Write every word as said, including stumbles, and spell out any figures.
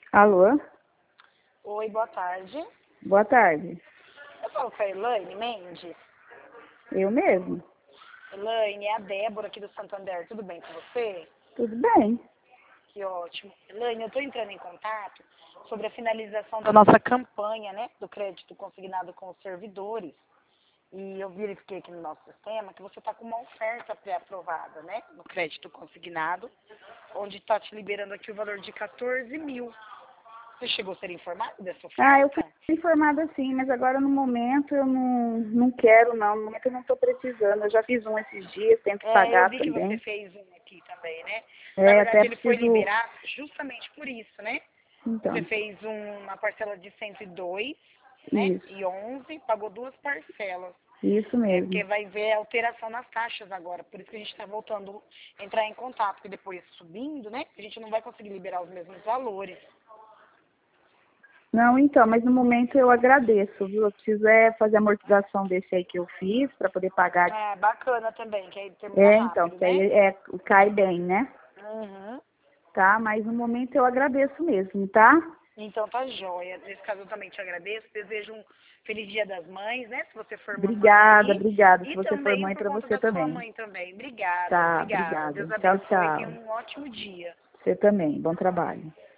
Alô? Oi, boa tarde. Boa tarde. Eu falo com a Elaine Mendes. Eu mesmo. Elaine, é a Débora aqui do Santander. Tudo bem com você? Tudo bem. Que ótimo. Elaine, eu estou entrando em contato sobre a finalização da nossa campanha, né, do crédito consignado com os servidores. E eu verifiquei aqui no nosso sistema que você está com uma oferta pré-aprovada, né, no crédito consignado, onde está te liberando aqui o valor de quatorze mil. Você chegou a ser informado dessa oferta? Ah, eu fui informada sim, mas agora no momento eu não, não quero não. No momento eu não estou precisando. Eu já fiz um esses dias, tento É, eu pagar vi que você também. fez um aqui também, né? Na É, até verdade, ele foi preciso... liberado justamente por isso, né? Você Então, fez um- uma parcela de cento e dois, né? isso. E onze, pagou duas parcelas. Isso É, mesmo. porque vai ver a alteração nas taxas agora. Por isso que a gente está voltando a entrar em contato. Porque depois subindo, né? A gente não vai conseguir liberar os mesmos valores. Não, então, mas no momento eu agradeço, viu? Eu preciso é fazer a amortização desse aí que eu fiz para poder pagar. É, bacana também, que aí termina É, então, rápido, que aí né? é, cai bem, né? Uhum. Tá? Mas no momento eu agradeço mesmo, tá? Então tá joia. Nesse caso eu também te agradeço. Desejo um feliz Dia das Mães, né? Se você for mamãe Obrigada, aí. obrigada. Se E você for também mãe, por para conta você da sua também. mãe também. Obrigada, Tá, obrigada. obrigada. Deus Tchau, abençoe e tenha tchau. um ótimo dia. Você também. Bom trabalho.